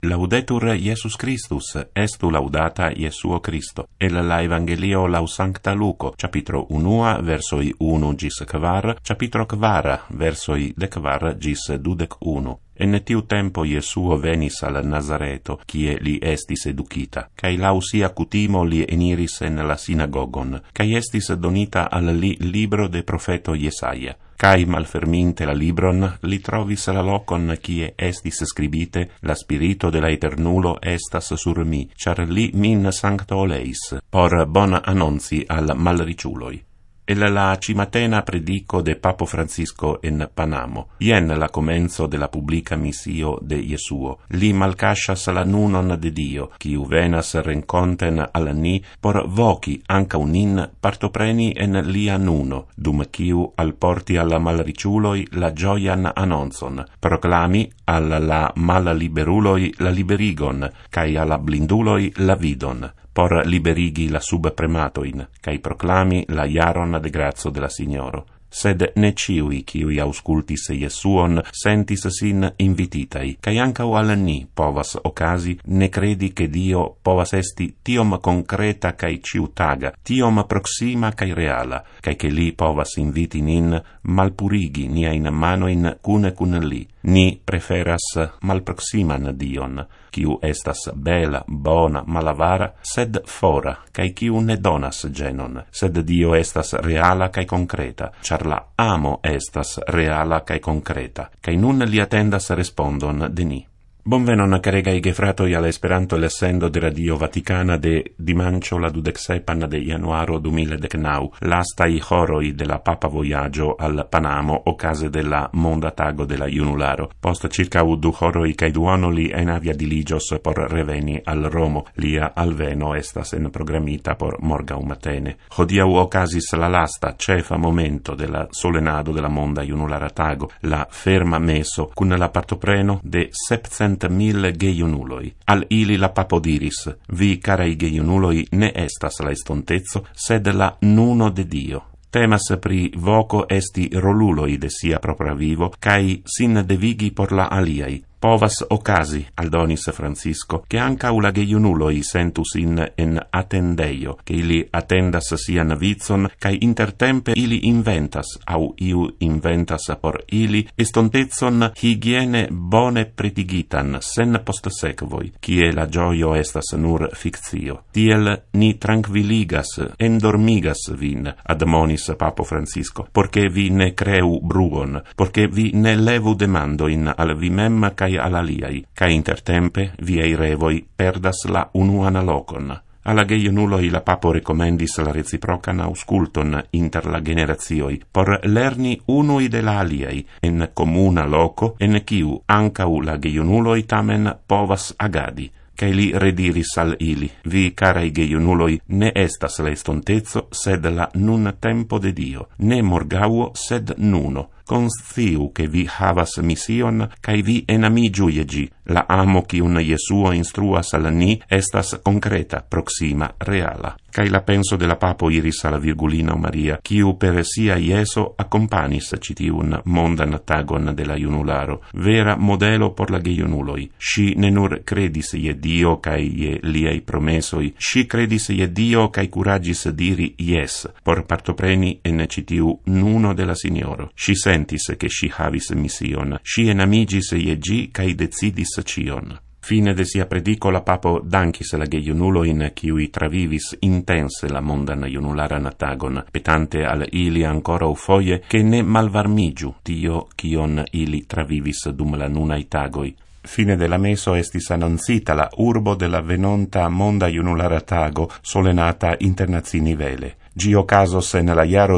Laudetur Iesus Christus, estu laudata Iesuo Christo. El la Evangelio lau Sancta Luco, capitro 1, versoi 1 gis 4, capitro 4, versoi 4 gis 21. En tiu tempo Iesuo venis al Nazareto, kie li estis educita, cae lau sia cutimo li eniris en la sinagogon, cae estis donita al li libro de profeto Jesaia. Cae malferminte la libron, li trovis la locon kie estis scribite, la spirito de la Eternulo estas sur mi, char li min sancto oleis, por bon annonzi al malriciuloi. El la cimatena predico de Papo Francisco en Panamo. Ien la comenzo de la publica missio de Iesuo. Li malcascias la nunon de Dio, quiu venas renconten al ni por voci anca unin partopreni en lia nuno, dum quiu alporti alla malriciuloi la gioian annonzon, proclami alla la malliberuloi la liberigon, cae alla blinduloi la vidon, por liberigi la subprematoin, cae proclami la iaron de grazio de la Signoro. Sed ne ciui, quiui auscultis Iesuon, sentis sin invititai, cae ancau al ni povas ocasi ne credi che Dio povas esti tiom concreta cae ciutaga, tiom proxima cae reala, cae che li povas inviti nin malpurigi niain manoin cun li. Ni preferas malproximan Dion, quiu estas bela, bona, malavara, sed fora, cae quiu ne donas genon, sed Dio estas reala cae concreta, char la amo estas reala cae concreta, cae nun li attendas respondon de ni. Bonvenon caregai gefratoi al Esperanto lessendo de Radio Vaticana de dimancio la 27 de januaro 2019, lastai horoi de la Papa Voyaggio al Panamo ocase de la Monda Tago de la Junularo. Post circa 2 horoi cae duonoli en avia diligios por reveni al Romo, lia alveno estas en programmita por morgau matene. Hodiau ocasis la lasta cefa momento de la solenado de la Monda Junulara Tago, la ferma meso cun la partopreno de 700.000 geiunuloi. Al ili la papo diris, vi carai geiunuloi ne estas la estontezo, sed la nuno de Dio. Temas pri voco esti roluloi de sia propria vivo, cae sin devigi por la aliai. Povas ocasi, aldonis Francisco, che ancau la geiunuloi sentus en attendeio, che ili attendas sian vizon, cae intertempe ili inventas, au iu inventas por ili, estontezon higiene bone pretigitan, sen post sequoi, cie la gioio estas nur fictio. Tiel ni tranquilligas, endormigas vin, admonis Papo Francisco, porche vi ne creu bruon, porche vi ne levu demandoin al vi mem cae al aliai, cae intertempe viei revoi perdas la unuan locon. Alla geiunuloi la papo recomendis la reciprocan ausculton inter la generazioi, por lerni unui de la aliai, en comuna loco, en ciu ancau la geiunuloi tamen povas agadi. Cae li rediris al ili, vi carai geiunuloi ne estas la estontezo, sed la nun tempo de Dio, ne morgauo, sed nuno. Consciu che vi havas mission, cae vi enamigiu iegi, la amo cium Iesuo instruas al ni estas concreta, proxima, reala. Cae la penso de la papo iris alla Virgulina Maria, quiu per sia Ieso accompanis citiun mondan tagon de la Junularo, vera modelo por la geiunuloi. Si ne nur credis ie Dio cae ie liei promesoi, si credis ie Dio cae curagis diri yes, por partopreni en citiu nuno de la Signoro. Si sentis che si havis mission, si enamigis iegi cae decidis cion. Fine de sia predico la papo dankis la geiunuloin quiui travivis intense la mondan junularan tagon, petante al ili ancora ufoie che ne malvarmigiu tio cion ili travivis dum la nunai tagoi. Fine de la meso estis annoncita la urbo de la venonta Monda Junulara Tago solenata internazionivele. Gi ocasos en la jaro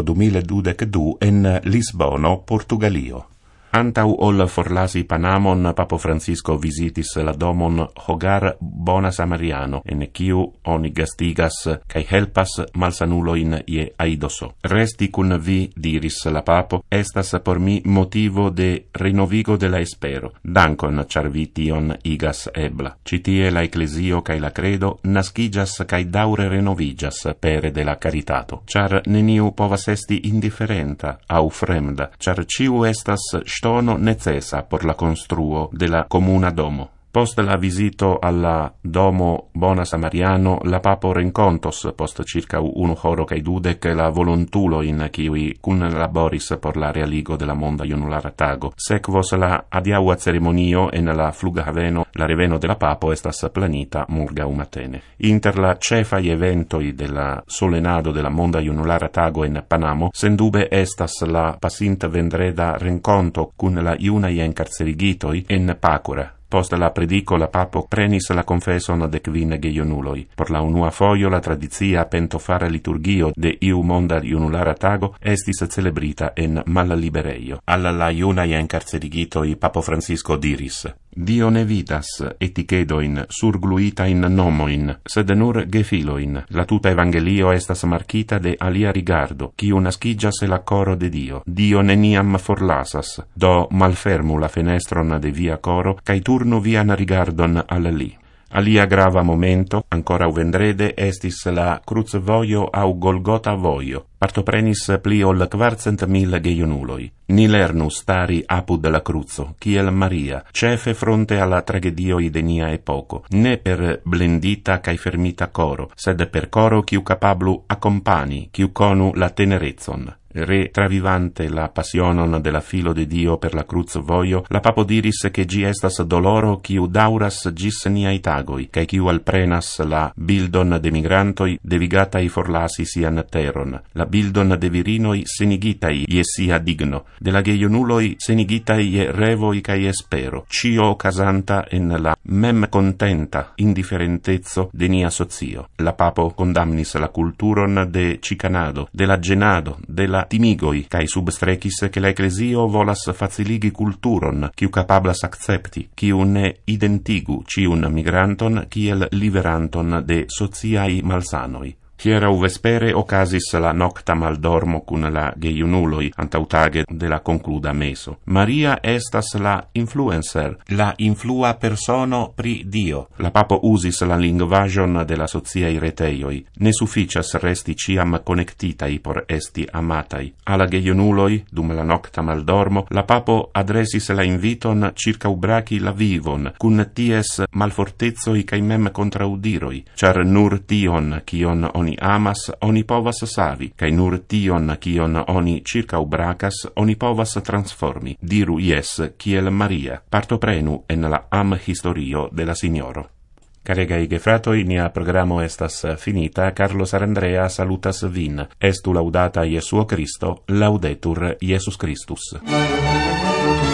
2022 en Lisbono, Portugalio. Antau ol forlasi Panamon, Papo Francisco visitis la domon Hogar Bona Samariano, en ciu oni gastigas cae helpas malsanuloin ie aidoso. Resti cun vi, diris la Papo, estas por mi motivo de renovigo de la espero. Dankon, char vi tion igas ebla. Citie la ecclesio cae la credo nascigas cae daure renovigas pere de la caritato. Char neniu povas esti indifferenta au fremda, char ciu estas stono necessa por la construo de la comuna domo. Post la visito alla domo Bona Samariano, la papo rencontos post circa 1:20 la volontulo in kiui kunlaboris por la realigo de la monda junulara tago. Sekvos la adiaua ceremonio en la flughaveno, la reveno de la papo estas planita morgaŭ matene. Inter la cefai eventoi de la solenado de la monda junulara tago en Panamo, sendube estas la pasinta vendreda renconto kun la junaj encarcerigitoj en Pacora. Post la predico la papo prenis la confesson de kvin gejunuloj. Por la unua foio la tradizia pentofara liturgio de iu monda junulara tago estis celebrita en mallibereio. Alla la junaj encarcerigitoj papo Francisco diris: Dio ne vidas etichedoin surgluitain nomoin, sed nur gefiloin. La tuta evangelio estas markita de alia rigardo, kiu naskiĝas la koro de Dio. Dio neniam forlasas, do malfermu la fenestron de via koro, kaj turnu vian rigardon al li. Alia grava momento, ancora vendrede, estis la Cruzvojo au Golgota vojo. Partoprenis pli ol 400.000 gejunuloj. Ni lernu stari apud la cruzo, kiel Maria, cefe fronte alla tragedioi de nia epoko, ne per blendita cae fermita coro, sed per coro kiu capablu accompani, kiu conu la tenerezon. Retravivante la passionon de la filo de Dio per la cruz vojo, la papo diris che gi estas doloro kiu dauras gis niai tagoi, cae kiu alprenas la bildon de migrantoi devigatai forlasi sian teron, la bildon de virinoi senigitai je sia digno, de la gejunuloi senigitai je revoi cae espero, cio casanta en la mem contenta indifferentezzo de nia socio. La papo condamnis la culturon de cicanado, de la genado, de la timigoi, cae substrecis che la ecclesio volas faciligi culturon, kiu capablas accepti, kiu ne identigu ciun migranton kiel liveranton de sociai malsanoi. Hieraŭ vespere okazis la nocta maldormo kun la gejunuloj antaŭtage de la konkluda meso. Maria estas la influencer, la influa persono pri Dio. La papo uzis la lingvaĵon de la sociaj retejoj. Ne sufiĉas resti ĉiam konektitaj por esti amataj. Al la gejunuloj dum la nocta maldormo la papo adresis la inviton ĉirkaŭbraki la vivon kun ties malfortecoj kaj mem kontraŭdiroj, ĉar nur tion kion oni amas, oni povas savi, kaj nur tion, kion oni circaubracas, oni povas transformi. Diru yes, kiel Maria. Partoprenu en la am-historio de la Signoro. Caregai gefratoi, nia programo estas finita. Carlos Arandrea salutas vin. Estu laudata Jesuo Cristo, laudetur Jesus Christus.